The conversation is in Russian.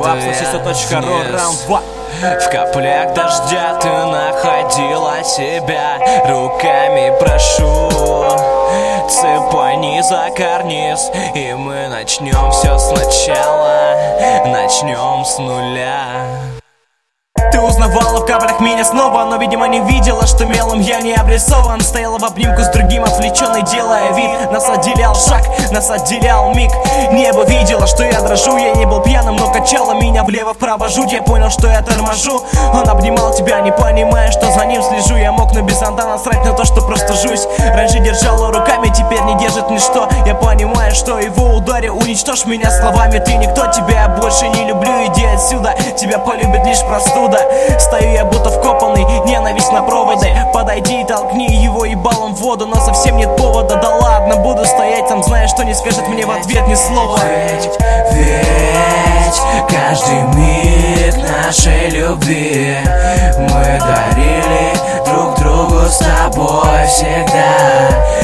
Apps.ru, раунд 2. В каплях дождя ты находила себя. Руками прошу, цепани за карниз, и мы начнем все сначала, начнем с нуля. Ты узнавала в каплях меня снова, но, видимо, не видела, что мелом я не обрисован. Стояла в обнимку с другим, отвлеченный, делая вид. Нас отделял шаг, нас отделял миг. Небо видела, что я дрожу. Я не был пьяным, но качала меня влево-вправо жуть. Я понял, что я торможу. Он обнимал тебя, не понимая, что за ним слежу. Я мог на без зонта насрать на то, что просто жусь. Раньше держала руками, теперь не держит ничто. Я понимаю, что его ударе уничтожь меня словами. Ты никто, тебя я больше не люблю, иди отсюда. Тебя полюбит лишь простуда. Стою я будто вкопанный, ненависть на проводе. Подойди и толкни его ебалом в воду, но совсем нет повода. Да ладно, буду стоять там, зная, что не скажет мне в ответ ни слова. Ведь каждый миг нашей любви мы дарили друг другу с тобой всегда.